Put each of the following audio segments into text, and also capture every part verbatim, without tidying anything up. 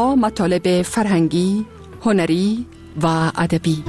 با مطالب فرهنگی، هنری و ادبی.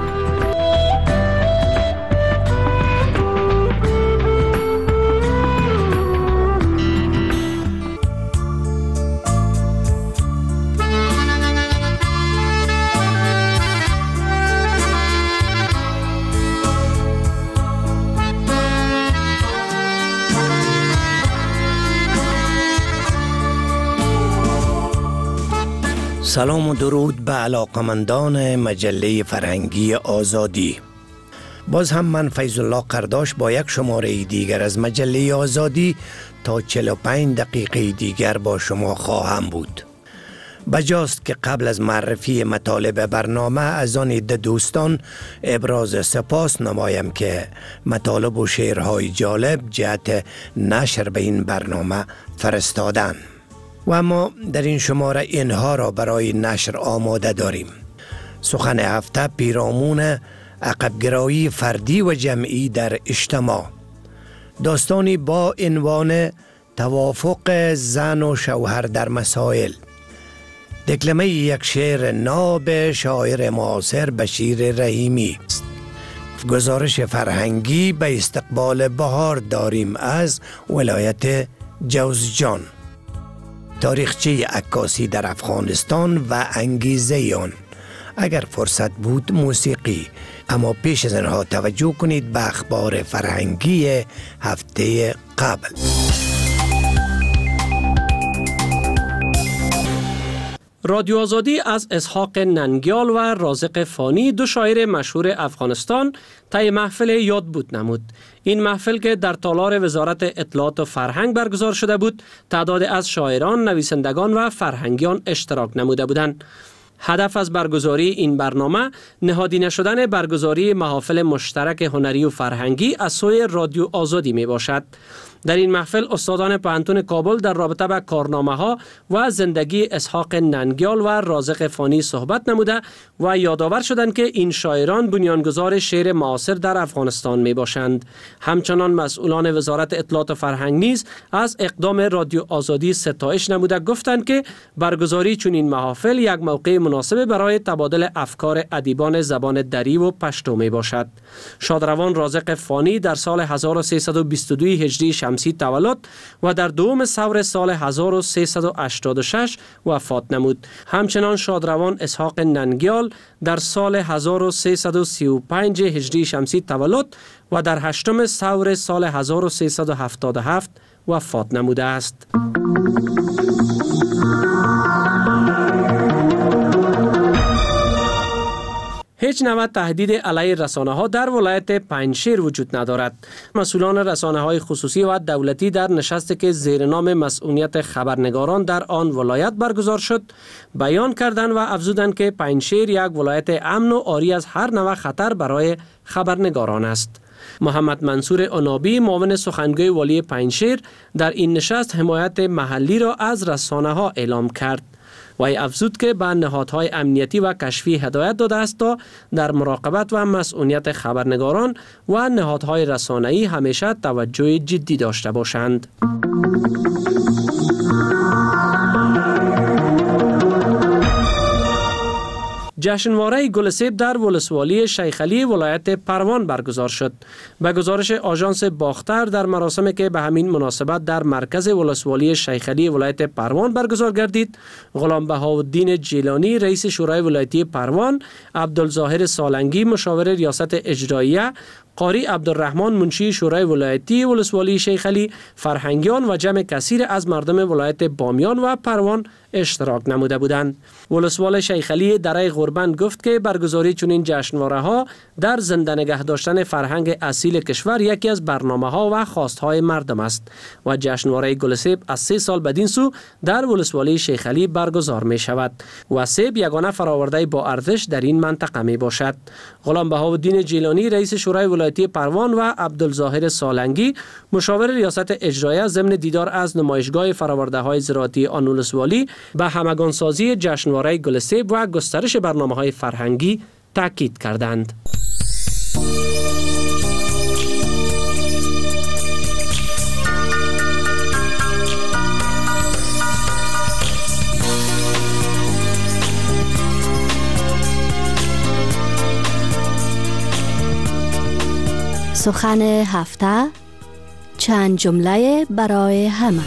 سلام و درود به علاقمندان مجله فرهنگی آزادی. باز هم من فیض الله قرداش با یک شماره دیگر از مجله آزادی تا چهل و پنج دقیقه دیگر با شما خواهم بود. بجاست که قبل از معرفی مطالب برنامه از آن عده دوستان ابراز سپاس نمایم که مطالب و شعرهای جالب جهت نشر به این برنامه فرستادن و ما در این شماره اینها را برای نشر آماده داریم. سخن هفته پیرامون عقبگرایی فردی و جمعی در اجتماع، داستانی با عنوان توافق زن و شوهر در مسائل، دکلمه یک شعر ناب شاعر معاصر بشیر رحیمی، گزارش فرهنگی به استقبال بهار داریم از ولایت جوزجان، تاریخچه عکاسی در افغانستان و انگیزه آن، اگر فرصت بود موسیقی. اما پیش از آنها توجه کنید به اخبار فرهنگی هفته قبل. رادیو آزادی از اسحاق ننگیال و رازق فانی، دو شاعر مشهور افغانستان، طی محفل یاد بود نمود. این محفل که در تالار وزارت اطلاعات و فرهنگ برگزار شده بود، تعداد از شاعران، نویسندگان و فرهنگیان اشتراک نموده بودند. هدف از برگزاری این برنامه نهادینه شدن برگزاری محافل مشترک هنری و فرهنگی از سوی رادیو آزادی می باشد. در این محفل استادان پوهنتون کابل در رابطه با کارنامه ها و زندگی اسحاق ننگیال و رازق فانی صحبت نموده و یادآور شدند که این شاعران بنیانگذار شعر معاصر در افغانستان می باشند. همچنان مسئولان وزارت اطلاعات و فرهنگ نیز از اقدام رادیو آزادی ستایش نموده گفتند که برگزاری چنین محافل یک موقع مناسب برای تبادل افکار ادیبان زبان دری و پشتو می باشد. شادروان رازق فانی در سال هزار و سیصد و بیست و دو هجری شمسی تولد و در دوم ثور سال هزار و سیصد و هشتاد و شش وفات نمود. همچنان شادروان اسحاق ننگیال در سال هزار و سیصد و سی و پنج هجری شمسی تولد و در هشتم ثور سال هزار و سیصد و هفتاد و هفت وفات نموده است. هیچ نوع تهدید علیه رسانه ها در ولایت پنجشیر وجود ندارد. مسئولان رسانه های خصوصی و دولتی در نشستی که زیر نام مسئولیت خبرنگاران در آن ولایت برگزار شد، بیان کردند و افزودند که پنجشیر یک ولایت امن و عاری از هر نوع خطر برای خبرنگاران است. محمد منصور عنابی، معاون سخنگوی والی پنجشیر، در این نشست حمایت محلی را از رسانه ها اعلام کرد. و افزود که به نهادهای امنیتی و کشفی هدایت داده است تا در مراقبت و مسئولیت خبرنگاران و نهادهای رسانه‌ای همیشه توجه جدی داشته باشند. جشنواره گلسیب در ولسوالی شیخ علی ولایت پروان برگزار شد. به گزارش آژانس باختر، در مراسمی که به همین مناسبت در مرکز ولسوالی شیخ علی ولایت پروان برگزار گردید، غلام بهاءالدین جیلانی رئیس شورای ولایتی پروان، عبدالظاهر سالنگی مشاور ریاست اجراییه، قاری عبدالرحمن منشی شورای ولایتی ولسوالی شیخ علی، فرهنگیان و جمع کثیر از مردم ولایت بامیان و پروان اشتراک نموده بودند. ولسوال شیخ علی دره غربند گفت که برگزاری چنین جشنواره ها در زنده نگه داشتن فرهنگ اصیل کشور یکی از برنامه ها و خواست های مردم است و جشنواره گلسیب از سه سال بدین سو در ولسوالی شیخ علی برگزار می شود و سیب یگانه فراورده با ارزش در این منطقه می باشد. غلام بهاءالدین جیلانی رئیس شورای ولایتی پروان و عبدالظاهر سالنگی مشاور ریاست اجراییه ضمن دیدار از نمایشگاه فراورده های زراعتی آن ولسوالی به همگانسازی جشنواره گلسیب و گسترش برنامه‌های فرهنگی تاکید کردند. سخن هفته، چند جمله برای همه.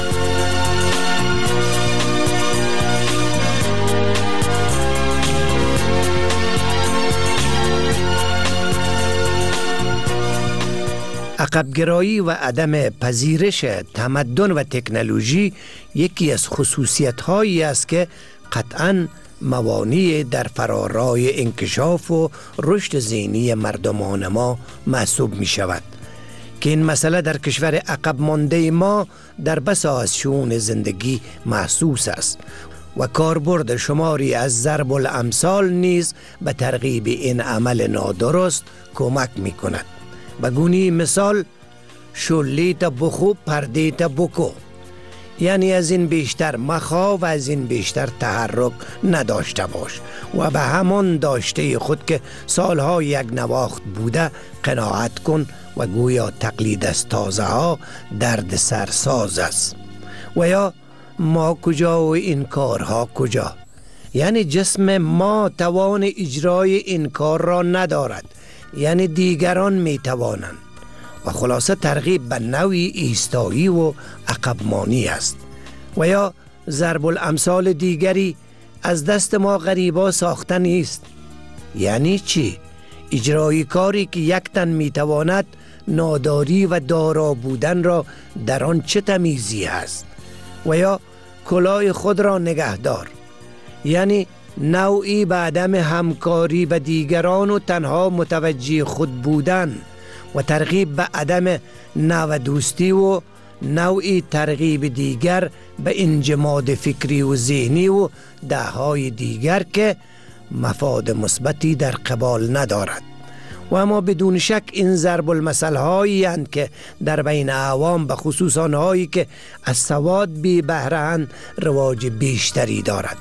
عقبگرایی و عدم پذیرش تمدن و تکنولوژی یکی از خصوصیت‌هایی است که قطعاً موانع در فرارای انکشاف و رشد ذهنی مردمان ما محسوب می شود که این مسئله در کشور عقب مانده ما در بسا از شؤون زندگی محسوس است و کاربرد شماری از ضرب الامثال نیز به ترغیب این عمل نادرست کمک می کند. به گونه مثال شلیت بخو پردیت بکو، یعنی از این بیشتر مخوا و از این بیشتر تحرک نداشته باش و به همان داشته خود که سالها یک نواخت بوده قناعت کن و گویا تقلید از تازه ها درد سرساز است. و یا ما کجا و این کارها کجا، یعنی جسم ما توان اجرای این کار را ندارد، یعنی دیگران می توانند و خلاصه ترغیب به نوعی ایستایی و عقبمانی است. و یا ضرب الامثال دیگری از دست ما غریبا ساخته نیست. یعنی چی؟ اجرای کاری که یک تن می تواند ناداری و دارا بودن را در آن چه تمیزی است. و یا کلاه خود را نگهدار، یعنی نوعی به عدم همکاری به دیگران و تنها متوجه خود بودن و ترغیب به عدم نو دوستی و نوعی ترغیب دیگر به انجماد فکری و ذهنی و دههای دیگر که مفاد مثبتی در قبال ندارد. و اما بدون شک این ضرب المثل هایی اند که در بین عوام به خصوص آنهایی که از سواد بی بهره‌اند رواج بیشتری دارد.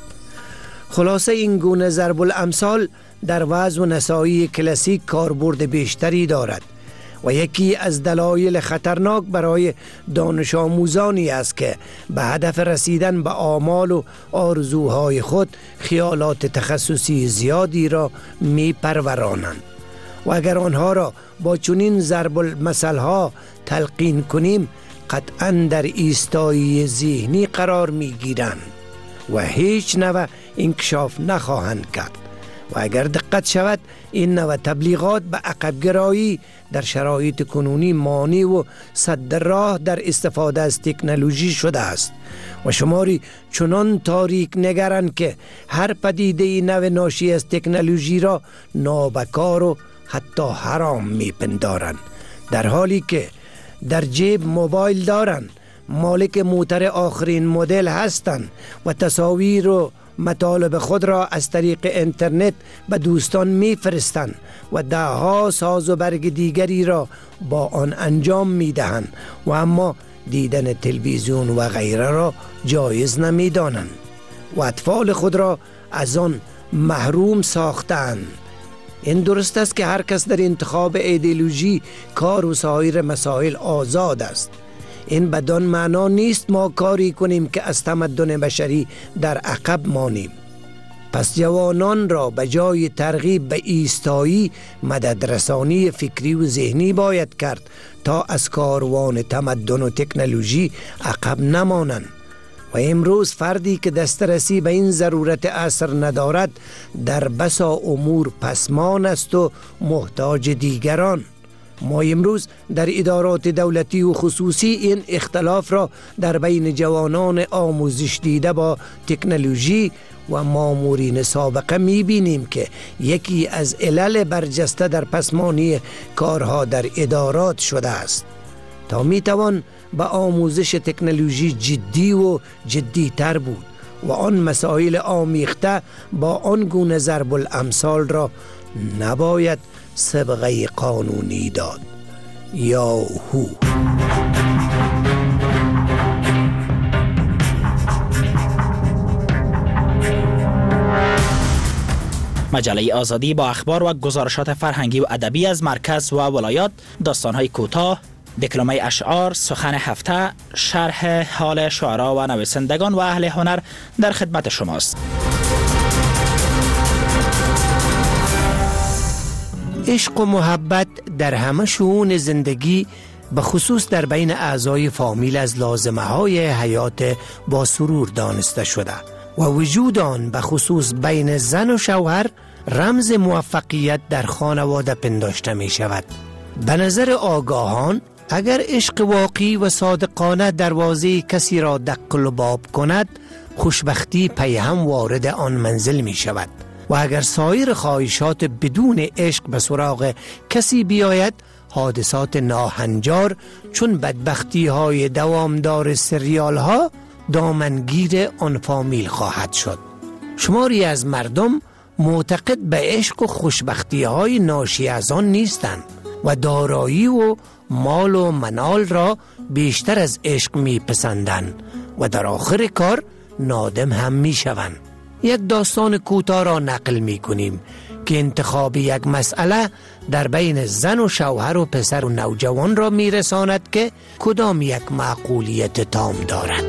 خلاصه این گونه ضرب الامثال در وضع و نسایی کلاسیک کاربرد بیشتری دارد و یکی از دلایل خطرناک برای دانش آموزانی است که به هدف رسیدن به آمال و آرزوهای خود خیالات تخصصی زیادی را می پرورانند و اگر آنها را با چنین ضرب المثل ها تلقین کنیم قطعاً در ایستایی ذهنی قرار می گیرند و هیچ نوع انکشاف نخواهند کرد. و اگر دقت شود این نوع تبلیغات به عقبگرایی در شرایط کنونی مانع و سد راه در استفاده از تکنولوژی شده است و شماری چنان تاریک نگرند که هر پدیده نو ناشی از تکنولوژی را نابکار و حتی حرام میپندارند، در حالی که در جیب موبایل دارند، مالک موتر آخرین مدل هستند و تصاویر و مطالب خود را از طریق اینترنت به دوستان میفرستند و دهها ساز و برگ دیگری را با آن انجام میدهند و اما دیدن تلویزیون و غیره را جایز نمیدانند و اطفال خود را از آن محروم ساختند. این درست است که هر کس در انتخاب ایدئولوژی، کار و سایر مسائل آزاد است. این بدان معنا نیست ما کاری کنیم که از تمدن بشری در عقب مانیم. پس جوانان را به جای ترغیب به ایستایی مدد رسانی فکری و ذهنی باید کرد تا از کاروان تمدن و تکنولوژی عقب نمانند. و امروز فردی که دسترسی به این ضرورت عصر ندارد در بسا امور پسمان است و محتاج دیگران. ما امروز در ادارات دولتی و خصوصی این اختلاف را در بین جوانان آموزش دیده با تکنولوژی و مامورین سابقه می‌بینیم که یکی از علل برجسته در پسمانی کارها در ادارات شده است. تا میتوان به آموزش تکنولوژی جدی و جدی تر بود و آن مسائل آمیخته با آن گونه ضرب الامثال را نباید سابقه قانونی داد. یا هو مجله آزادی با اخبار و گزارشات فرهنگی و ادبی از مرکز و ولایات، داستان‌های کوتاه، دکلمه اشعار، سخن هفته، شرح حال شعرا و نویسندگان و اهل هنر در خدمت شماست. عشق و محبت در همه شئون زندگی به خصوص در بین اعضای فامیل از لازمه های حیات با سرور دانسته شده و وجود آن به خصوص بین زن و شوهر رمز موفقیت در خانواده پنداشته می شود. به نظر آگاهان اگر عشق واقعی و صادقانه دروازه کسی را دق و باب کند، خوشبختی پی هم وارد آن منزل می شود و اگر سایر خواهشات بدون عشق به سراغ کسی بیاید، حادثات ناهنجار چون بدبختی های دوامدار سریال ها دامنگیر آن فامیل خواهد شد. شماری از مردم معتقد به عشق و خوشبختی های ناشی از آن نیستند و دارایی و مال و منال را بیشتر از عشق می پسندند و در آخر کار نادم هم می شوند. یک داستان کوتاه را نقل می کنیم که انتخاب یک مسئله در بین زن و شوهر و پسر و نوجوان را می رساند که کدام یک معقولیت تام دارد.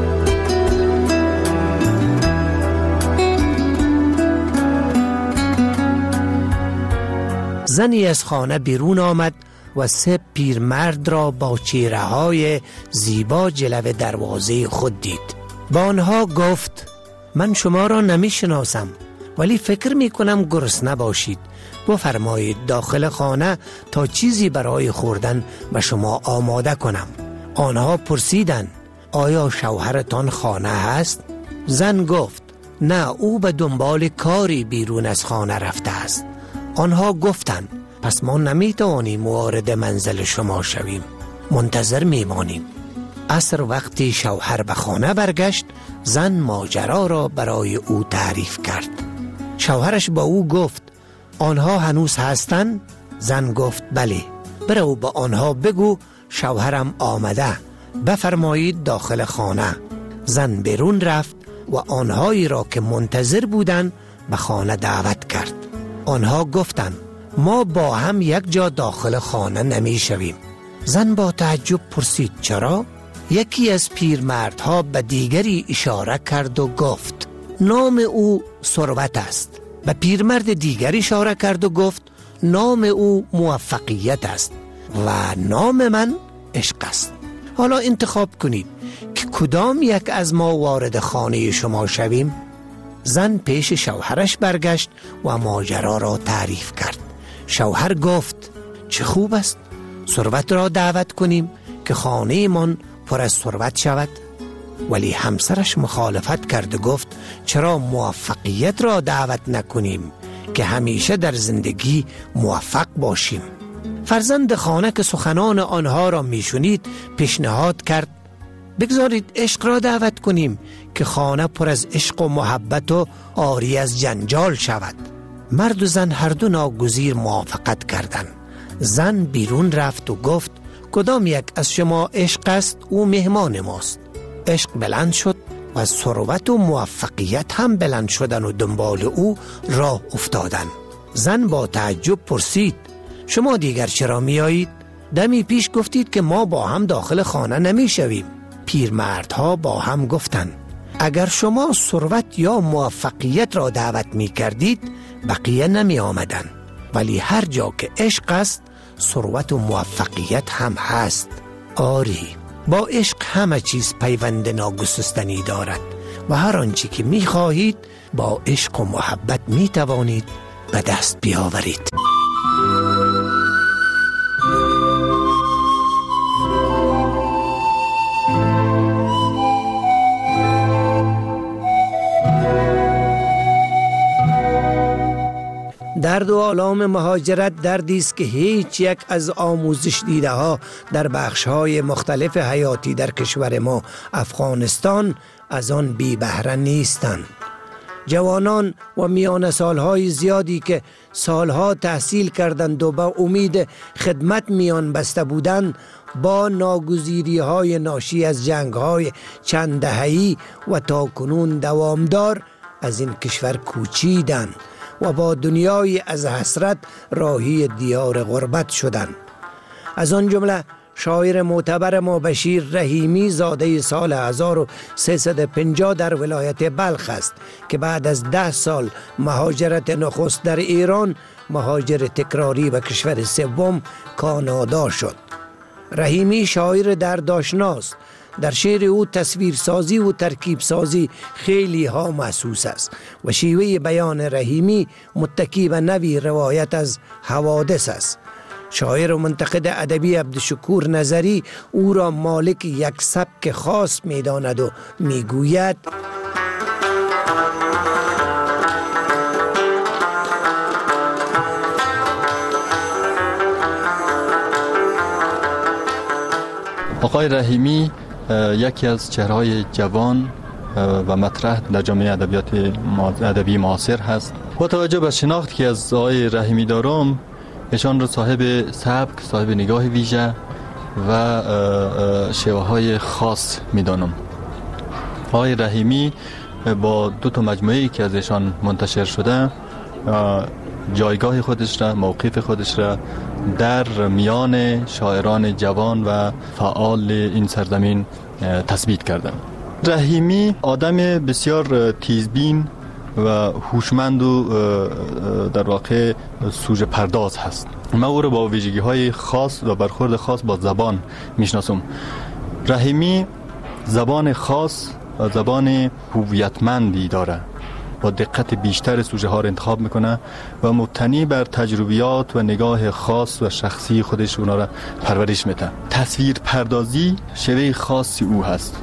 زنی از خانه بیرون آمد و سه پیرمرد را با چهره های زیبا جلو دروازه خود دید. با آنها گفت: من شما را نمی شناسم، ولی فکر می کنم گرسنه باشید. بفرمایید داخل خانه تا چیزی برای خوردن به شما آماده کنم. آنها پرسیدند: آیا شوهرتان خانه هست؟ زن گفت: نه، او به دنبال کاری بیرون از خانه رفته است. آنها گفتند: پس ما نمی توانیم وارد منزل شما شویم، منتظر می مانیم. عصر وقتی شوهر به خانه برگشت، زن ماجرا را برای او تعریف کرد. شوهرش با او گفت: آنها هنوز هستند؟ زن گفت: بله. برو با آنها بگو شوهرم آمده، بفرمایید داخل خانه. زن بیرون رفت و آنهایی را که منتظر بودند به خانه دعوت کرد. آنها گفتند: ما با هم یک جا داخل خانه نمی شویم. زن با تعجب پرسید: چرا؟ یکی از پیرمردها به دیگری اشاره کرد و گفت: نام او ثروت است. به پیرمرد دیگری اشاره کرد و گفت: نام او موفقیت است و نام من عشق است. حالا انتخاب کنید که کدام یک از ما وارد خانه شما شویم؟ زن پیش شوهرش برگشت و ماجرا را تعریف کرد. شوهر گفت: چه خوب است، ثروت را دعوت کنیم که خانه من پر از ثروت شود. ولی همسرش مخالفت کرد و گفت: چرا موفقیت را دعوت نکنیم که همیشه در زندگی موفق باشیم؟ فرزند خانه که سخنان آنها را میشنید پیشنهاد کرد: بگذارید عشق را دعوت کنیم که خانه پر از عشق و محبت و عاری از جنجال شود. مرد و زن هر دو ناگزیر موافقت کردند. زن بیرون رفت و گفت: کدام یک از شما عشق است؟ او مهمان ماست. عشق بلند شد و ثروت و موفقیت هم بلند شدن و دنبال او راه افتادن. زن با تعجب پرسید: شما دیگر چرا می آیید؟ دمی پیش گفتید که ما با هم داخل خانه نمی شویم. پیرمردها با هم گفتند: اگر شما ثروت یا موفقیت را دعوت می کردید، بقیه نمی آمدن. ولی هر جا که عشق است، ثروت و موفقیت هم هست. آری، با عشق همه چیز پیوند ناگسستنی دارد و هر آنچه که می خواهید با عشق و محبت می توانید به دست بیاورید. درد و آلام مهاجرت دردی است که هیچ یک از آموزش دیده ها در بخش های مختلف حیاتی در کشور ما افغانستان از آن بی بهره نیستند. جوانان و میان سالهای زیادی که سالها تحصیل کردند و با امید خدمت میان بسته بودند، با ناگزیری های ناشی از جنگ های چند دهه‌ای و تا کنون دوامدار از این کشور کوچیدند و با دنیای از حسرت راهی دیار غربت شدند. از آن جمله شاعر معتبر ما بشیر رحیمی زاده سال هزار و سیصد و پنجاه در ولایت بلخ است که بعد از ده سال مهاجرت نخست در ایران مهاجر تکراری به کشور سوم کانادا شد. رحیمی شاعر دردآشناست. در شعر او تصویرسازی و ترکیب سازی خیلی ها محسوس است و شیوه بیان رحیمی متکی به نوی روایت از حوادث است. شاعر و منتقد ادبی عبدالشکور نظری او را مالک یک سبک خاص می داند و می گوید آقای رحیمی یکی از چهره‌های جوان و مطرح در جامعه ادبیات ادبی معاصر هست. با توجه به شناختی که از آقای رحیمی دارم، ایشان را صاحب سبک، صاحب نگاه ویژه و شیوه‌های خاص می‌دانم. آقای رحیمی با دو تا مجموعه‌ای که از ایشان منتشر شده جایگاه خودش را، موقف خودش را در میان شاعران جوان و فعال این سرزمین تثبیت کرده. رحیمی آدم بسیار تیزبین و هوشمند و در واقع سوژه پرداز هست. من او را با ویژگی‌های خاص و برخورد خاص با زبان میشناسم. رحیمی زبان خاص و زبان هویتمندی داره. با دقت بیشتر سوژه ها را انتخاب میکنه و مبتنی بر تجربیات و نگاه خاص و شخصی خودش اونا را پرورش میده. تصویر پردازی شیوه خاصی او هست.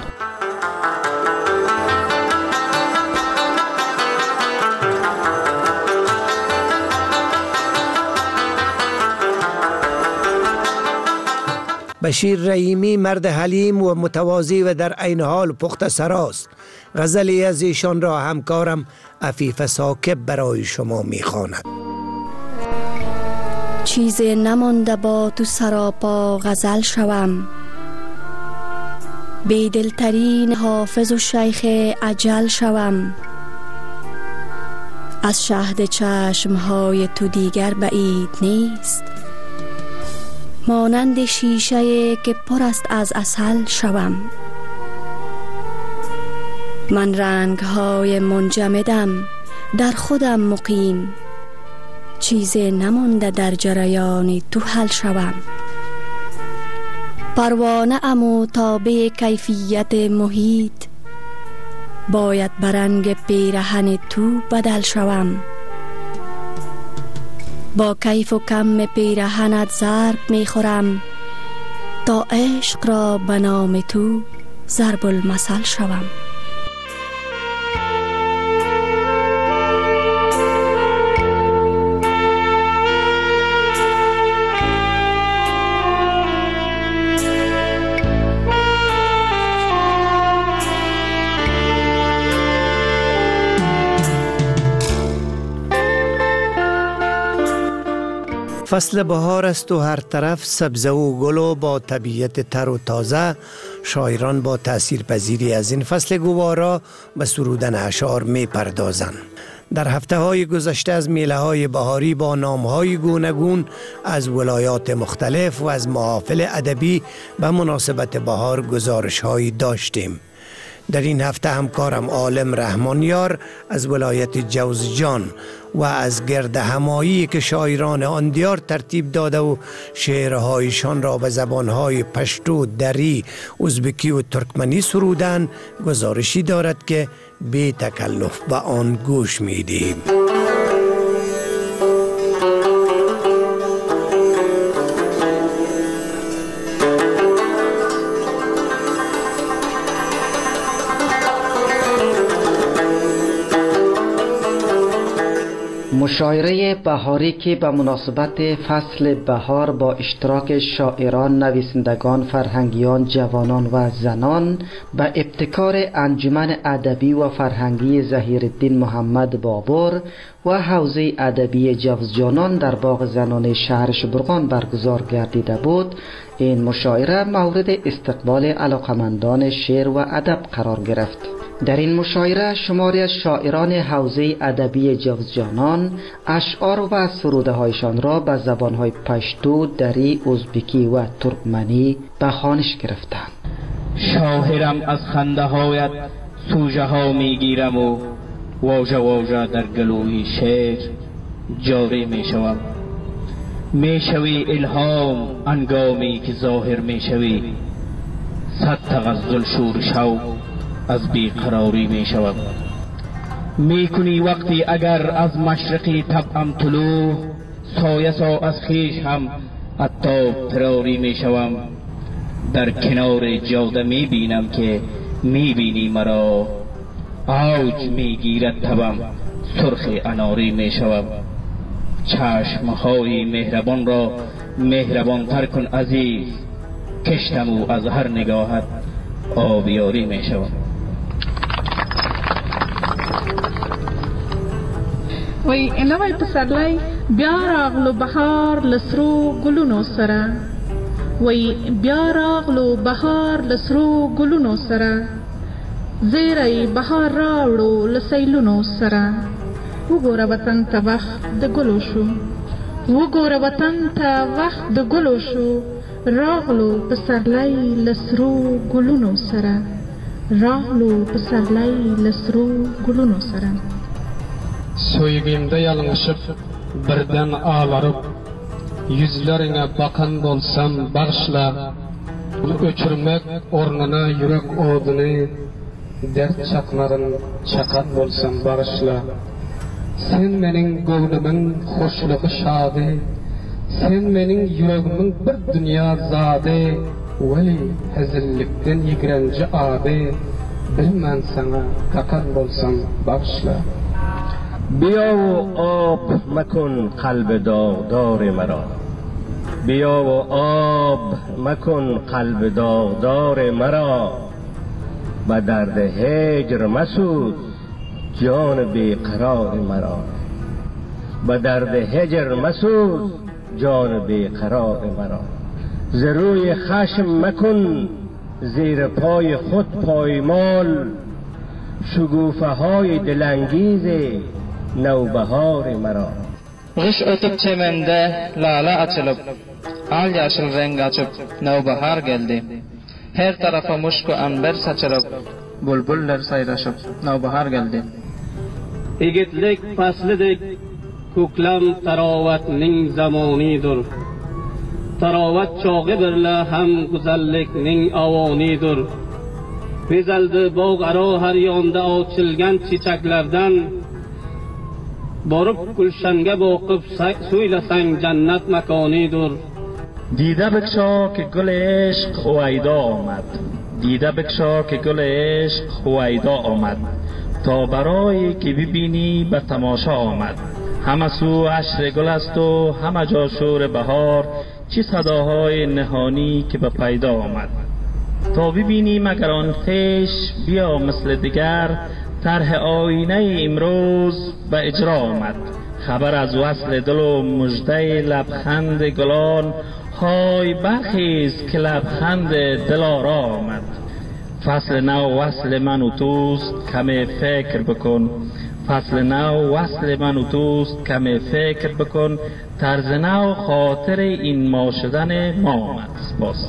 بشیر رحیمی مرد حلیم و متواضع و در عین حال پخته سراست. غزلی از ایشان را همکارم عفیف ساکب برای شما میخواند. چیزی نمانده با تو سراپا غزل شوم، بیدلترین حافظ و شیخ اجل شوم. از شهد چشمهای تو دیگر بعید نیست، مانند شیشه که پر است از عسل شوم. من رنگ‌های منجمدم در خودم مقیم، چیزی نمانده در جریان تو حل شوم. پروانه امو تابع کیفیت محیط، باید برنگ پیرهن تو بدل شوم. با کیف و کم پیرهنت ضرب میخورم، تا عشق را به نام تو ضرب المثل شوم. فصل بهار است و هر طرف سبزه و گل و با طبیعت تر و تازه. شاعران با تأثیر پذیری از این فصل گوارا به سرودن اشعار می پردازند. در هفته های گذشته از میله های بهاری با نام های گوناگون از ولایات مختلف و از محافل ادبی به مناسبت بهار گزارش هایی داشتیم. در این هفته همکارم عالم رحمانیار از ولایت جوزجان و از گرد همایی که شاعران آن دیار ترتیب داده و شعرهایشان را به زبانهای پشتو، دری، ازبکی و ترکمنی سرودن گزارشی دارد که بی تکلف به آن گوش می دهیم. مشاعره بهاری که به مناسبت فصل بهار با اشتراک شاعران، نویسندگان، فرهنگیان، جوانان و زنان به ابتکار انجمن ادبی و فرهنگی ظهیرالدین محمد بابر و حوزه ادبی جوزجانان در باغ زنان شهر شبرغان برگزار گردیده بود، این مشاعره مورد استقبال علاقمندان شعر و ادب قرار گرفت. در این مشاعره شماری از شاعران حوزه ادبی جوزجانان اشعار و سروده هایشان را به زبانهای پشتو، دری، ازبکی و ترکمنی به خوانش گرفتند. شاهرم از خنده هایت سوژه ها می گیرم و واژه واژه در گلوی شعر جاری می شوم. می شوی الهام انگامی که ظاهر می شوی، صد تغزل شور شو از بیقراری می شوم. می کنی وقتی اگر از مشرقی طبعم طلوع، سایه سا از خیش هم اتاب تراری می شوم. در کنار جاده می بینم که می بینی مرا، اوج می گیرد تبم سرخ اناری می شوم. چشمهای مهربان را مهربان تر کن عزیز، کشتم او از هر نگاهت آبیاری می شوم. وی نوی پسرلی بیا راغلو بهار لسرو گلونو سره، وی بیا راغلو بهار لسرو گلونو سره، زیری بهار راوړو لسیلونو سره. وګوره وطن ته وخت د ګلو شو، وګوره وطن ته وخت د ګلو شو، راغلو پسرلی لسرو گلونو سره، راغلو پسرلی لسرو گلونو سره. Söygümde yalınışıp birden ağlarıp, yüzlerine bakan bolsam bağışla, öçürmek ornuna yürek odunu, dert çakların çakan bolsam bağışla. Sen menin gönlümün hoşluğu şadı, sen menin yüreğimin bir dünya zadı, veli hezillikten yigrenci adı, bilmem sana kakan bolsam bağışla. بیا و آب مکن قلب داغدار مرا، بیا و آب مکن قلب داغدار مرا، به درد هجر مسوز جان بیقرار مرا، به درد هجر مسوز جان بیقرار مرا. ز روی خشم مکن زیر پای خود پایمال، شگوفه های دلانگیز نوبهار مرا. Kış ötüp çemende lale açılıp, al yaşıl renk açıp navbahar geldi. Her tarafa muşku anber saçılıp, bülbüller sayraşıp navbahar geldi. Yigitlik faslidik, ko'klam tarovatning zamonidir. Tarovat chog'i birla ham go'zallikning avonidir. Bezaldi bog' aro har yonda ochilgan chechaklardan, borib gulshanga boqib so'ylasang jannat makonidir. دیده بکشا که گل عشق هویدا آمد، دیده بکشا که گل عشق هویدا آمد، تا برای که ببینی به تماشا آمد. همه سو عشر گل است و همه جا شور بهار، چه صداهای نهانی که به پیدا آمد. تا ببینی مگر آن خویش بیا مثل دیگر، طرح آینه امروز به اجرا آمد. خبر از وصل دل و مژده لبخند گلان، های برخیز که لبخند دلارا آمد. فصل نو وصل من و توست کم فکر بکن، فصل نو وصل من و توست کم فکر بکن، طرز نو خاطر این ما شدن ما آمد. سپاس.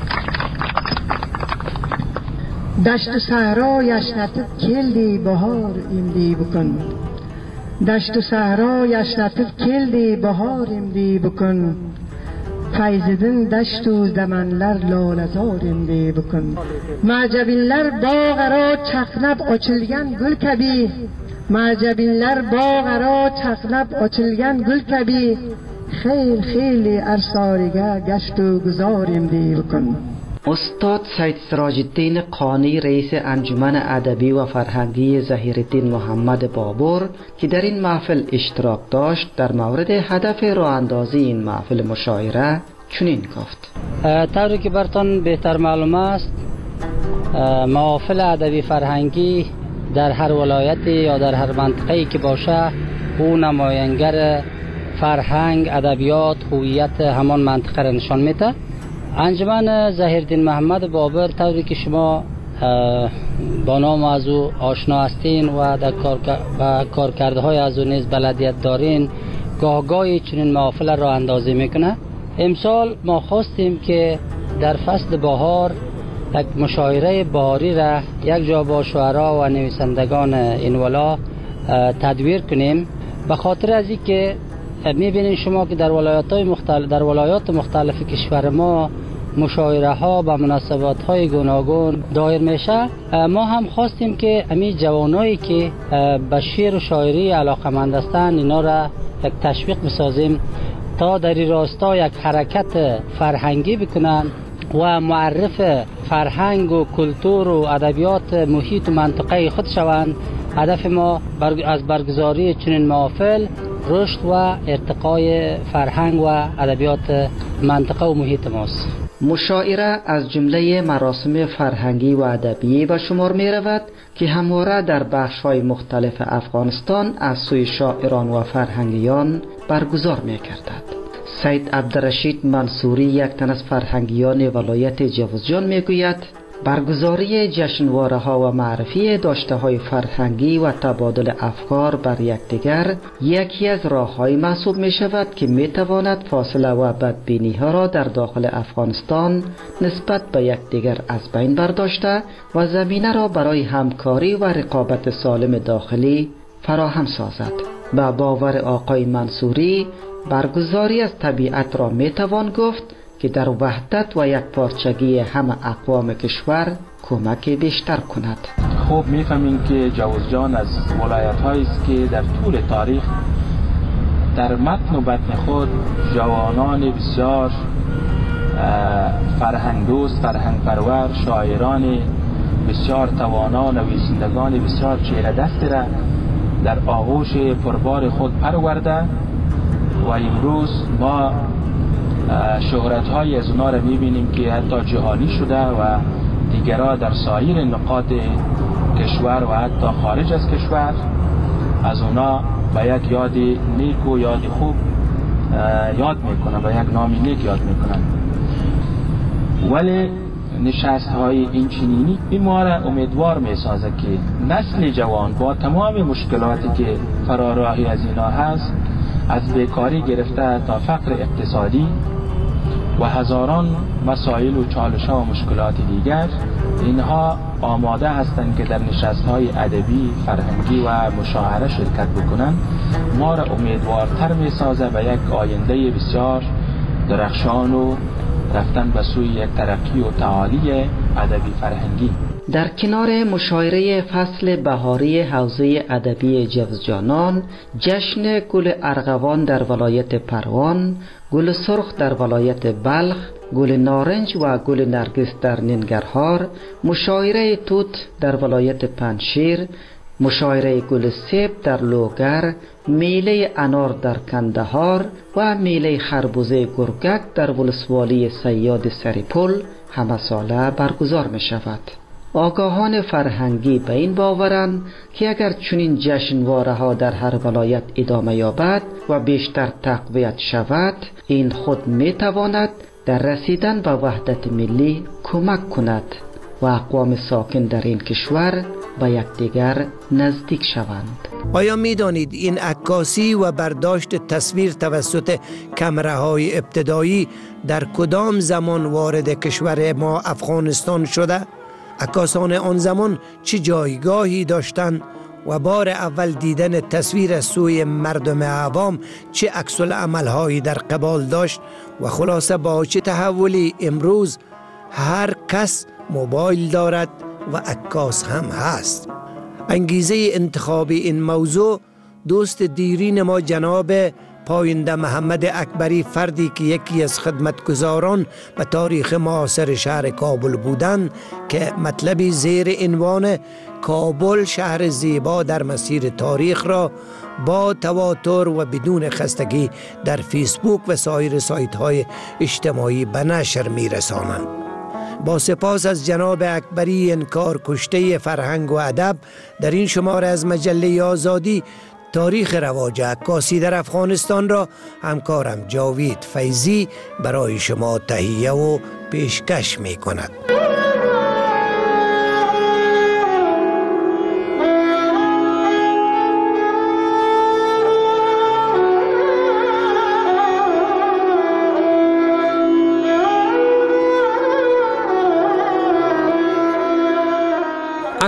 دشت و صحرایش لطف کلدی بهار امری بکن، دشت و صحرایش لطف کلدی بهار امری بکن، fayziddin dashtu damanlar lolazor endi bukun. Majabinlar bog'aro chaqnab ochilgan gul kabi, majabinlar bog'aro chaqnab ochilgan gul kabi, xeyl xeyli arsoriga gashtu guzor endi bukun. استاد سید سراج الدین قانی رئیس انجمن ادبی و فرهنگی ظهیرالدین محمد بابر که در این محفل اشتراک داشت در مورد هدف راه اندازی این محفل مشاعره چنین گفت: طوری که برتان بهتر معلوم است، محافل ادبی فرهنگی در هر ولایتی یا در هر منطقه‌ای که باشه او نماینگر فرهنگ، ادبیات، هویت همان منطقه را نشان میده. انجمن ظهیرالدین محمد بابر طوری که شما با نام از او آشنا هستین و در کار کارکردهای از او نیز بلدیت دارین، گاه گاهی چنین محافل را اندازی میکنه. امسال ما خواستیم که در فصل بهار یک مشاعره بهاری را یک جا با شعرا و نویسندگان این ولا تدویر کنیم، به خاطر از اینکه میبینید شما که در ولایات مختلف در ولایات مختلف کشور ما مشاعره ها و مناسبات های گوناگون دایر میشه. ما هم خواستیم که امی جوانایی که به شعر و شاعری علاقمند هستند اینا را یک تشویق بسازیم تا در این راستا یک حرکت فرهنگی بکنن و معرف فرهنگ و کلتور و ادبیات محیط و منطقه خود شوند. هدف ما از برگزاری چنین محافل رشد و ارتقای فرهنگ و ادبیات منطقه و محیط ماست. مشاعره از جمله مراسم فرهنگی و ادبی به شمار می رود که همواره در بخش‌های مختلف افغانستان از سوی شاعران و فرهنگیان برگزار می گردد. سید عبدالرشید منصوری، یک تن از فرهنگیان ولایت جوزجان، می گوید برگزاری جشنواره ها و معرفی داشته های فرهنگی و تبادل افکار بر یکدیگر یکی از راه های محسوب می شود که می تواند فاصله و بدبینی ها را در داخل افغانستان نسبت به یکدیگر از بین برداشته و زمینه را برای همکاری و رقابت سالم داخلی فراهم سازد. با باور آقای منصوری برگزاری از طبیعت را می توان گفت که در وحدت و یک پارچگی همه اقوام کشور کمک بیشتر کند. خوب میفهمیم که جوزجان از ولایت هایی است که در طول تاریخ در متن و بطن خود جوانان بسیار فرهنگ دوست، فرهنگ پرور، شاعران بسیار توانا، نویسندگان بسیار چهره دست را در آغوش پربار خود پرورده و امروز ما شهرت های از اونا را میبینیم که حتی جهانی شده و دیگرها در سایر نقاط کشور و حتی خارج از کشور از اونا با یک یاد نیک و یاد خوب یاد میکنن، با یک نام نیک یاد میکنن. ولی نشست های این چنینی این ما را امیدوار میسازه که نسل جوان با تمام مشکلاتی که فراراهی از اینا هست، از بیکاری گرفته تا فقر اقتصادی و هزاران مسائل و چالش ها و مشکلات دیگر، اینها آماده هستند که در نشست های ادبی، فرهنگی و مشاعره شرکت بکنند. ما را امیدوارتر می سازه به یک آینده بسیار درخشان و رفتن به سوی یک ترقی و تعالی ادبی فرهنگی. در کنار مشاعره فصل بهاری حوزه ادبی جوزجانان، جشن گل ارغوان در ولایت پروان، گل سرخ در ولایت بلخ، گل نارنج و گل نرگس در ننگرهار، مشاعره توت در ولایت پنجشیر، مشاعره گل سیب در لوگر، میله انار در کندهار و میله خربوزه گرگک در ولسوالی صیاد سریپل همه ساله برگزار می شود. آگاهان فرهنگی به این باورند که اگر چنین جشنواره ها در هر ولایت ادامه یابد و بیشتر تقویت شود، این خود می تواند در رسیدن به وحدت ملی کمک کند و اقوام ساکن در این کشور به یکدیگر نزدیک شوند. آیا می دانید این عکاسی و برداشت تصویر توسط کامراهای ابتدایی در کدام زمان وارد کشور ما افغانستان شده؟ عکاسان آن زمان چه جایگاهی داشتند و بار اول دیدن تصویر از سوی مردم عوام چه عکس العمل‌هایی در قبال داشت و خلاصه با چه تحولی امروز هر کس موبایل دارد و عکاس هم هست. انگیزه انتخاب این موضوع دوست دیرین ما جناب پاینده محمد اکبری، فردی که یکی از خدمتگزاران به تاریخ معاصر شهر کابل بودند که مطلبی زیر عنوان کابل شهر زیبا در مسیر تاریخ را با تواتر و بدون خستگی در فیسبوک و سایر سایت های اجتماعی به نشر می رسانند. با سپاس از جناب اکبری، انکار کشته فرهنگ و ادب، در این شماره از مجله آزادی تاریخ رواج عکاسی در افغانستان را همکارم جاوید فیضی برای شما تهیه و پیشکش می کند.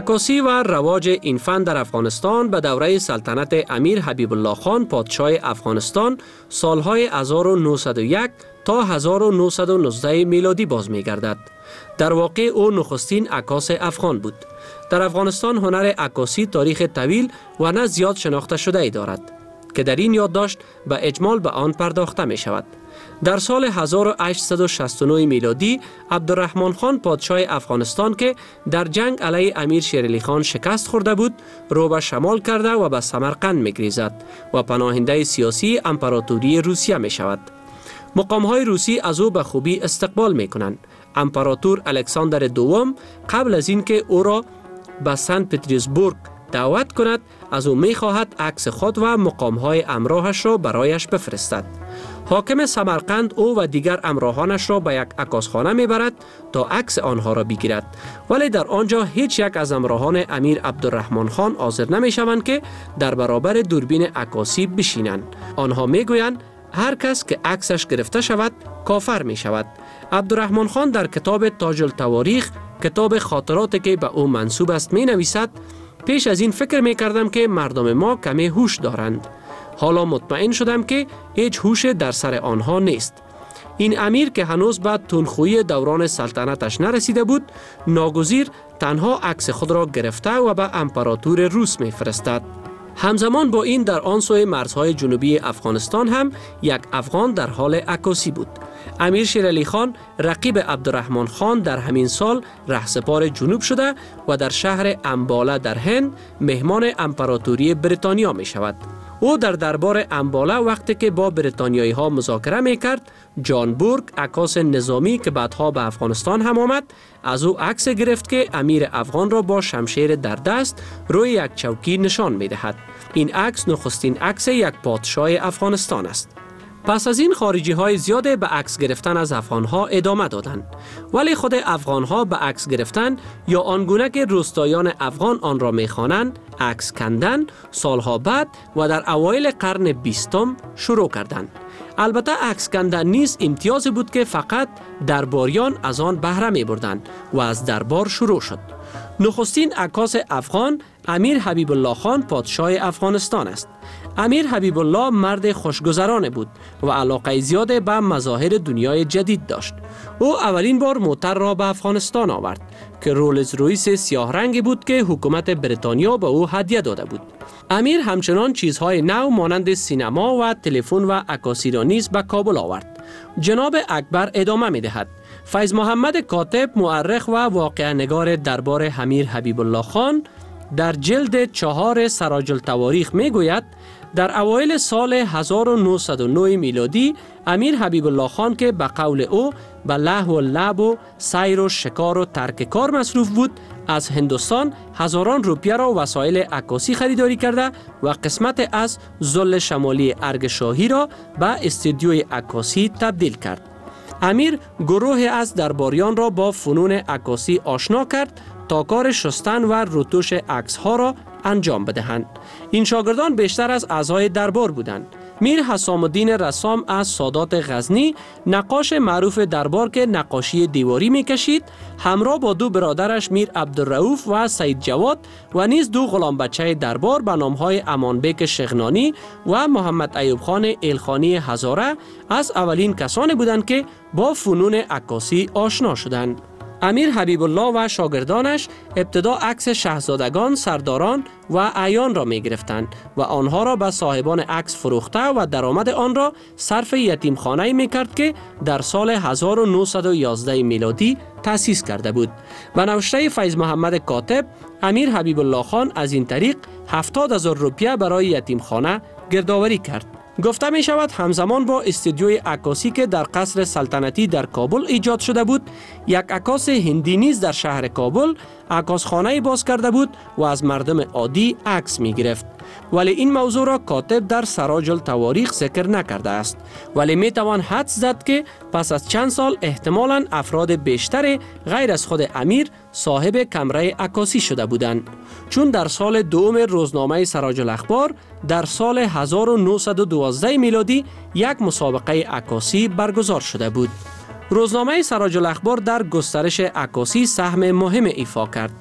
عکاسی و رواج این فن در افغانستان به دوره سلطنت امیر حبیب الله خان پادشاه افغانستان سالهای هزار و نهصد و یک تا هزار و نهصد و نوزده میلادی باز می گردد. در واقع او نخستین عکاس افغان بود. در افغانستان هنر عکاسی تاریخ طویل و نه زیاد شناخته شده ای دارد که در این یادداشت به اجمال به آن پرداخته می شود. در سال هزار و هشتصد و شصت و نه میلادی عبدالرحمن خان پادشاه افغانستان که در جنگ علیه امیر شیرعلی خان شکست خورده بود رو به شمال کرده و به سمرقند می گریزد و پناهنده سیاسی امپراتوری روسیه می شود. مقام های روسی از او به خوبی استقبال می کنند. امپراتور الکساندر دوم قبل از اینکه او را به سن پترزبورگ دعوت کند از او می خواهد عکس خود و مقام های امراهش را برایش بفرستد. حاکم سمرقند او و دیگر امراهانش را به یک عکاسخانه می برد تا عکس آنها را بگیرد، ولی در آنجا هیچ یک از امراهان امیر عبدالرحمن خان حاضر نمی شوند که در برابر دوربین عکاسی بشینند. آنها می گویند هر کس که عکسش گرفته شود کافر می شود. عبدالرحمن خان در کتاب تاج التواریخ، کتاب خاطراتی که به او منسوب است، می نویسد پیش از این فکر می کردم که مردم ما کمی هوش دارند. حالا مطمئن شدم که هیچ هوش در سر آنها نیست. این امیر که هنوز به تندخویی دوران سلطنتش نرسیده بود، ناگزیر تنها عکس خود را گرفته و به امپراتور روس می فرستد. همزمان با این در آن سوی مرزهای جنوبی افغانستان هم یک افغان در حال عکاسی بود. امیر شیرعلی خان رقیب عبدالرحمن خان در همین سال رهسپار جنوب شده و در شهر امباله در هند مهمان امپراتوری بریتانیا می شود. او در دربار امباله وقتی که با بریتانیایی ها مذاکره می کرد، جان بورگ عکاس نظامی که بعدها به افغانستان هم آمد از او عکس گرفت که امیر افغان را با شمشیر در دست روی یک چوکی نشان می دهد. این عکس نخستین عکس یک پادشاه افغانستان است. پس از این خارجی های زیاده به عکس گرفتن از افغان ها ادامه دادند، ولی خود افغان ها به عکس گرفتن یا آنگونه که روستاییان افغان آن را میخوانند عکس کندن سالها بعد و در اوایل قرن بیستم شروع کردند. البته عکس کندن نیز امتیازی بود که فقط درباریان از آن بهره می بردند و از دربار شروع شد. نخستین عکاس افغان امیر حبیب الله خان پادشاه افغانستان است. امیر حبیب الله مرد خوشگذرانه بود و علاقه زیاد به مظاهر دنیای جدید داشت. او اولین بار موتر را به افغانستان آورد که رولز رویس سیاه رنگی بود که حکومت بریتانیا به او هدیه داده بود. امیر همچنان چیزهای نو مانند سینما و تلفن و عکاسی را نیز به کابل آورد. جناب اکبر ادامه می دهد. فیض محمد کاتب مورخ و واقعه نگار دربار امیر حبیب الله خان در جلد چهار سراج التواریخ می گوید در اوایل سال هزار و نهصد و نه میلادی امیر حبیب الله خان که به قول او به لهو و لعب و سیر و شکار و ترک کار مصروف بود، از هندوستان هزاران روپیه را وسایل عکاسی خریداری کرده و قسمت از ضلع شمالی ارگ شاهی را به استودیوی عکاسی تبدیل کرد. امیر گروه از درباریان را با فنون عکاسی آشنا کرد تا کار شستن و رتوش عکس ها را انجام بدهند. این شاگردان بیشتر از اعضای دربار بودند. میر حسام الدین رسام از سادات غزنی، نقاش معروف دربار که نقاشی دیواری میکشید، همراه با دو برادرش میر عبدالرؤوف و سید جواد و نیز دو غلام بچه دربار به نامهای امانبک شغنانی و محمد ایوب خان ایلخانی هزاره از اولین کسانی بودند که با فنون عکاسی آشنا شدند. امیر حبیب الله و شاگردانش ابتدا عکس شاهزادگان، سرداران و اعیان را می گرفتند و آنها را به صاحبان عکس فروخته و درآمد آن را صرف یتیمخانه‌ای می کرد که در سال هزار و نهصد و یازده میلادی تأسیس کرده بود. به نوشته فیض محمد کاتب، امیر حبیب الله خان از این طریق هفتاد هزار روپیه برای یتیمخانه گردآوری کرد. گفته می شود همزمان با استودیوی عکاسی که در قصر سلطنتی در کابل ایجاد شده بود، یک عکاس هندی نیز در شهر کابل عکاسخانه باز کرده بود و از مردم عادی عکس می گرفت. ولی این موضوع را کاتب در سراج التواریخ ذکر نکرده است، ولی می توان حدس زد که پس از چند سال احتمالاً افراد بیشتر غیر از خود امیر صاحب کمره عکاسی شده بودند، چون در سال دوم روزنامه سراج الاخبار در سال هزار و نهصد و دوازده میلادی یک مسابقه عکاسی برگزار شده بود. روزنامه سراج الاخبار در گسترش عکاسی سهم مهم ایفا کرد.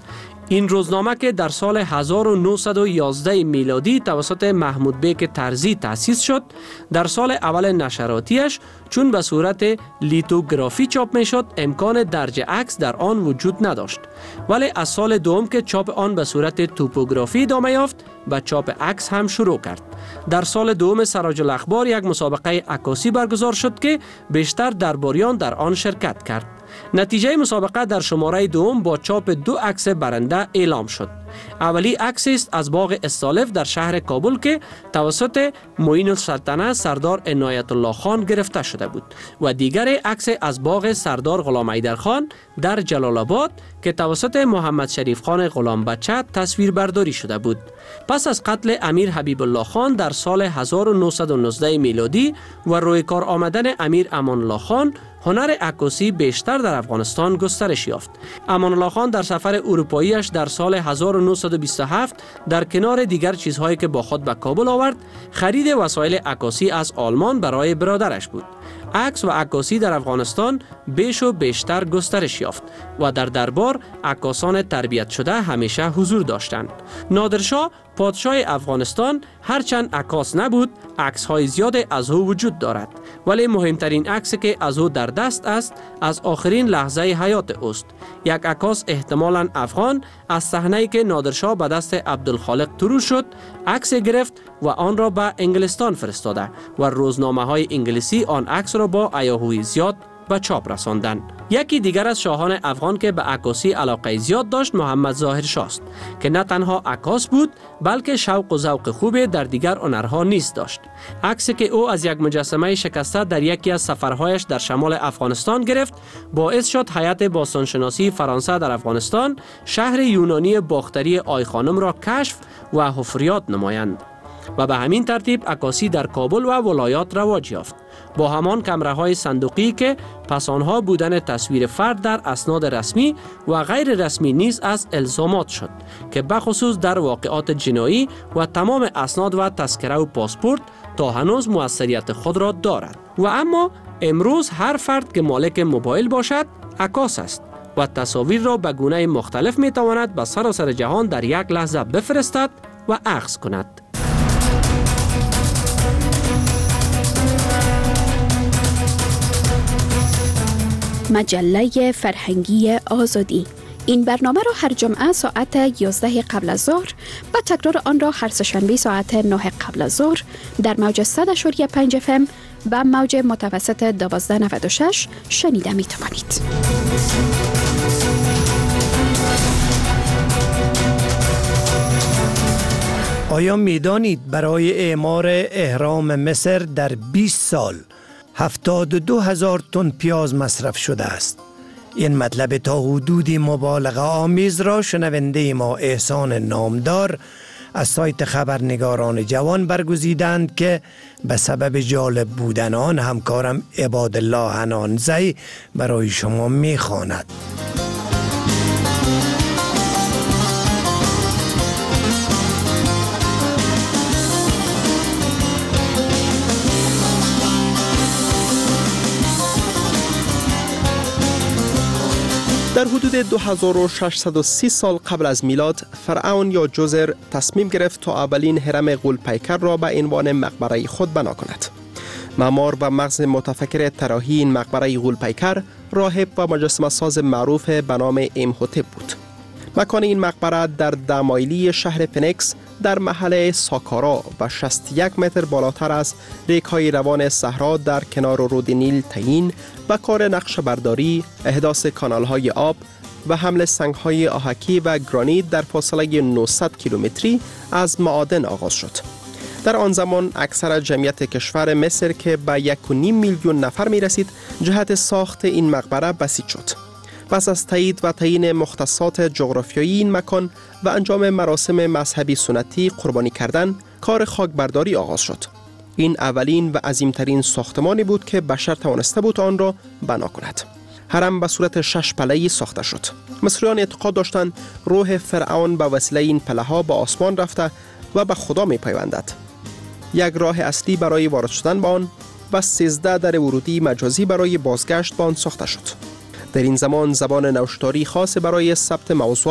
این روزنامه که در سال هزار و نهصد و یازده میلادی توسط محمود بیک ترزی تأسیس شد، در سال اول نشراتیش چون به صورت لیتوگرافی چاپ می شد امکان درج عکس در آن وجود نداشت، ولی از سال دوم که چاپ آن به صورت توپوگرافی ادامه یافت به چاپ عکس هم شروع کرد. در سال دوم سراج الاخبار یک مسابقه عکاسی برگزار شد که بیشتر درباریان در آن شرکت کرد. نتیجه مسابقه در شماره دوم با چاپ دو عکس برنده اعلام شد. اولی عکس است از باغ استالف در شهر کابل که توسط معین السلطنه سردار عنایت الله خان گرفته شده بود و دیگر عکس از باغ سردار غلام حیدر خان در جلال آباد که توسط محمد شریف خان غلام بچه تصویر برداری شده بود. پس از قتل امیر حبیب الله خان در سال هزار و نهصد و نوزده میلادی و روی کار آمدن امیر امان الله خان، هنر عکاسی بیشتر در افغانستان گسترش یافت. امان الله خان در سفر اروپاییش در سال هزار و نهصد و بیست و هفت در کنار دیگر چیزهایی که با خود به کابل آورد، خرید وسایل عکاسی از آلمان برای برادرش بود. عکس و عکاسی در افغانستان بیش و بیشتر گسترش یافت و در دربار عکاسان تربیت شده همیشه حضور داشتند. نادرشاه پادشاه افغانستان هرچند عکاس نبود، عکس‌های زیاد از او وجود دارد، ولی مهمترین عکسی که از او در دست است از آخرین لحظه حیات اوست. یک عکاس احتمالاً افغان از صحنه‌ای که نادرشاه به دست عبدالخالق ترور شد عکس گرفت و آن را به انگلستان فرستاده و روزنامه‌های انگلیسی آن عکس را با هیاهوی زیاد به چاپ رساندند. یکی دیگر از شاهان افغان که به عکاسی علاقه زیاد داشت محمد ظاهر شاه است که نه تنها عکاس بود بلکه شوق و ذوق خوبی در دیگر هنرها نیز داشت. عکسی که او از یک مجسمه شکسته در یکی از سفرهایش در شمال افغانستان گرفت باعث شد هیئت باستانشناسی فرانسه در افغانستان شهر یونانی باختری آی خانم را کشف و حفریات نمایند و به همین ترتیب عکاسی در کابل و ولایات رواج یافت. با همان کامراهای صندوقی که پس آنها بودن تصویر فرد در اسناد رسمی و غیر رسمی نیز از الزامات شد که بخصوص در واقعات جنایی و تمام اسناد و تذکره و پاسپورت تا هنوز موثریت خود را دارد. و اما امروز هر فرد که مالک موبایل باشد عکاس است و تصاویر را به گونه مختلف می تواند به سراسر جهان در یک لحظه بفرستد و اخذ کند. مجله فرهنگی آزادی. این برنامه را هر جمعه ساعت یازده قبل از ظهر و تکرار آن را هر سه‌شنبه ساعت نه قبل از ظهر در موج صد و پنج اف ام و موج متوسط دوازده نود و شش شنیده می توانید. آیا می دانید برای اعمار اهرام مصر در بیست سال هفتاد و دو هزار تن پیاز مصرف شده است؟ این مطلب تا حدودی مبالغه آمیز را شنونده ما احسان نامدار از سایت خبرنگاران جوان برگزیدند که به سبب جالب بودن آن همکارم عبادالله حنانزی برای شما می خواند. در حدود دو هزار و ششصد و سی سال قبل از میلاد فرعون یا جزر تصمیم گرفت تا اولین هرم غول‌پیکر را به عنوان مقبره خود بنا کند. معمار و مغز متفکر طراحی این مقبره غول‌پیکر راهب و مجسمه ساز معروف به نام امحوتپ بود. مکان این مقبره در ده مایلی شهر فنیکس در محله ساکارا و شصت و یک متر بالاتر از ریگ‌های روان صحرا در کنار رود نیل تعیین و کار نقشه برداری، احداث کانال‌های آب و حمل سنگ‌های آهکی و گرانیت در فاصله نهصد کیلومتری از معادن آغاز شد. در آن زمان اکثر جمعیت کشور مصر که به یک و نیم میلیون نفر می رسید جهت ساخت این مقبره بسیج شد. پس از تایید و تعیین مختصات جغرافیایی این مکان و انجام مراسم مذهبی سنتی قربانی کردن، کار خاکبرداری آغاز شد. این اولین و عظیمترین ساختمانی بود که بشر توانسته بود آن را بنا کند. هرم به صورت شش پله‌ای ساخته شد. مصریان اعتقاد داشتند روح فرعون به وسیله این پله‌ها به آسمان رفته و به خدا می پیوندد. یک راه اصلی برای وارد شدن به آن و سیزده در ورودی مجازی برای بازگشت به آن ساخته شد. در این زمان زبان نوشتاری خاص برای ثبت موضوعات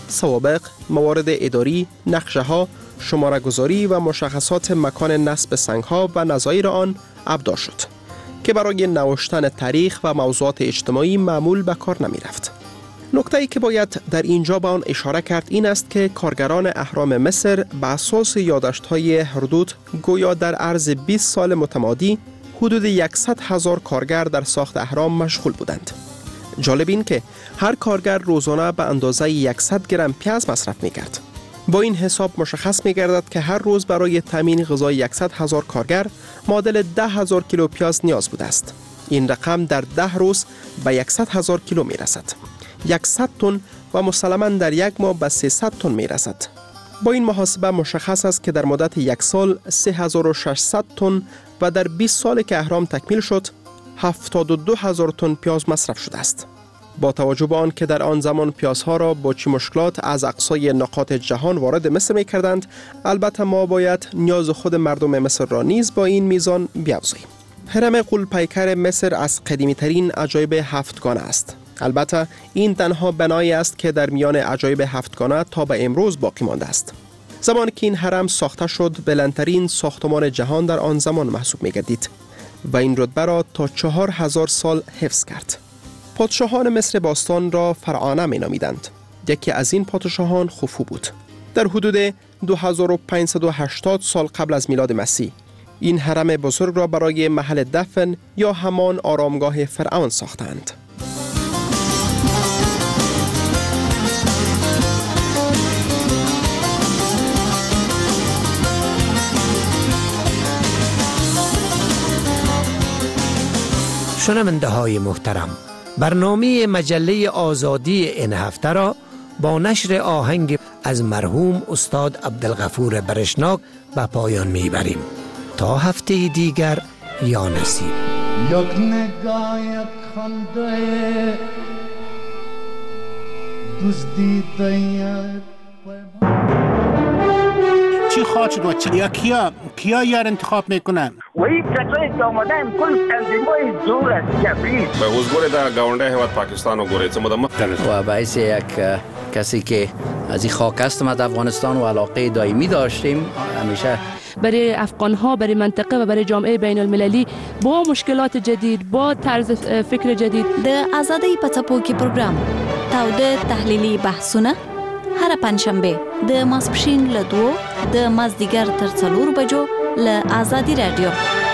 سوابق، موارد اداری، نقشه ها، شماره گذاری و مشخصات مکان نصب سنگ ها و نظایر آن ابداع شد که برای نوشتن تاریخ و موضوعات اجتماعی معمول به کار نمی رفت. نکته ای که باید در اینجا به آن اشاره کرد این است که کارگران اهرام مصر به اساس یادداشت‌های هرودوت گویا در عرض بیست سال متمادی حدود صد هزار کارگر در ساخت اهرام مشغول بودند. جالب این که هر کارگر روزانه به اندازه صد گرم پیاز مصرف می‌کرد. با این حساب مشخص می‌گردد که هر روز برای تامین غذای صد هزار کارگر معادل ده هزار کیلو پیاز نیاز بوده است. این رقم در ده روز به صد هزار کیلو می‌رسد. صد تن و مسلماً در یک ماه به سیصد تن می‌رسد. با این محاسبه مشخص است که در مدت یک سال سه هزار و ششصد تن و در بیست سال که اهرام تکمیل شد هفتاد و دو هزار تن پیاز مصرف شده است. با توجه به آن که در آن زمان پیازها را با چه مشکلات از اقصای نقاط جهان وارد مصر می کردند، البته ما باید نیاز خود مردم مصر را نیز با این میزان بیافزاییم. هرم غول‌پیکر مصر از قدیمی ترین عجایب هفتگانه است. البته این تنها بنایی است که در میان عجایب هفتگانه تا به امروز باقی مانده است. زمانی که این هرم ساخته شد بلندترین ساختمان جهان در آن زمان محسوب می گردید و این رتبه را تا چهار هزار سال حفظ کرد. پادشاهان مصر باستان را فرعانه می نامیدند. یکی از این پادشاهان خوفو بود. در حدود دو هزار و پانصد و هشتاد سال قبل از میلاد مسیح این هرم بزرگ را برای محل دفن یا همان آرامگاه فرعون ساختند. شنونده های محترم، برنامه مجله آزادی این هفته را با نشر آهنگ از مرحوم استاد عبدالغفور برشناک به پایان میبریم. تا هفته دیگر، یا نصیب. یک نگاه یک خنده دزدیده چی خواهد شد و چی؟ یا کیا کیا یار انتخاب میکنن؟ و این کسایی که آمده هم کل تنظیمای زور است جبریل به وزگوری در گاونده هواد پاکستان و گوری چه مدام و باعث یک کسی که از این خاک هستم از افغانستان و علاقه دائمی داشتیم همیشه برای افغان ها، برای منطقه و برای جامعه بین المللی با مشکلات جدید، با طرز فکر جدید د آزادی پڅپوکي پروګرام تاوده تحلیلی بحثونه هر پنځشنبه د ماسپښین له دوه د مازدیګر تر څلور بجو له آزادی رادیو.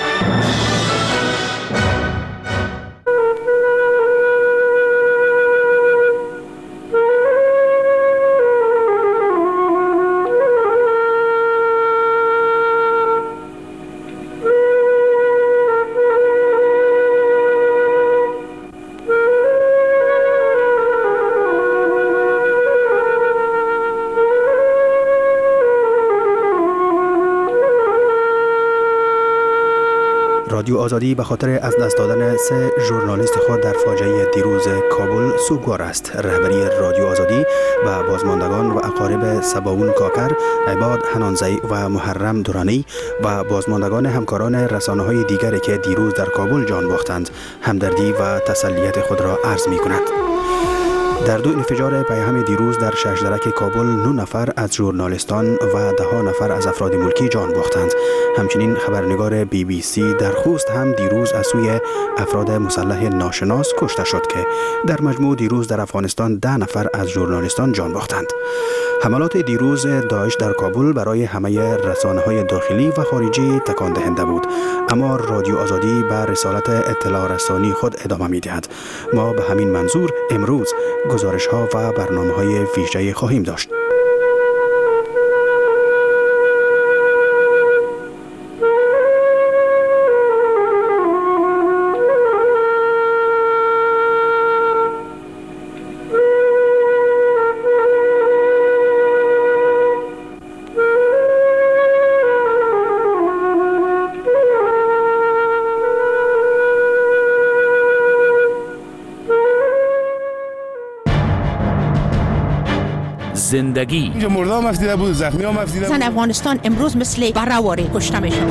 رادیو آزادی به خاطر از دست دادن سه ژورنالیست خود در فاجعه دیروز کابل سوگوار است. رهبری رادیو آزادی و بازماندگان و اقارب سباون کاکر، عباد حنانزی و محرم دورانی و بازماندگان همکاران رسانه‌های دیگری که دیروز در کابل جان باختند، همدردی و تسلیت خود را عرض می‌کند. در دو انفجار پیهم دیروز در ششدرک کابل نه نفر از ژورنالیستان و ده نفر از افراد ملکی جان باختند. همچنین خبرنگار بی بی سی در خوست هم دیروز از سوی افراد مسلح ناشناس کشته شد که در مجموع دیروز در افغانستان ده نفر از ژورنالیستان جان باختند. حملات دیروز داعش در کابل برای همه رسانه‌های داخلی و خارجی تکان دهنده بود، اما رادیو آزادی به رسالت اطلاع رسانی خود ادامه می‌دهد. ما به همین منظور امروز گزارش‌ها و برنامه‌های ویژه خواهیم داشت. زندگی اینجا مرده هم افدیده بود، زخمی هم افدیده بود. زن افغانستان امروز مثل برهواری کشته میشن.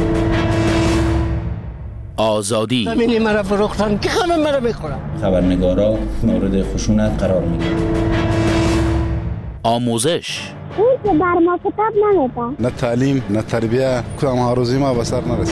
آزادی زمینی مرا فروختن که همه مرا میخورن. خبرنگارا مورد خشونت قرار میگیرن. آموزش این که بر ما کتاب نمیده، نه تعلیم نه تربیه، کدام ها روزی ما به سر نرسید.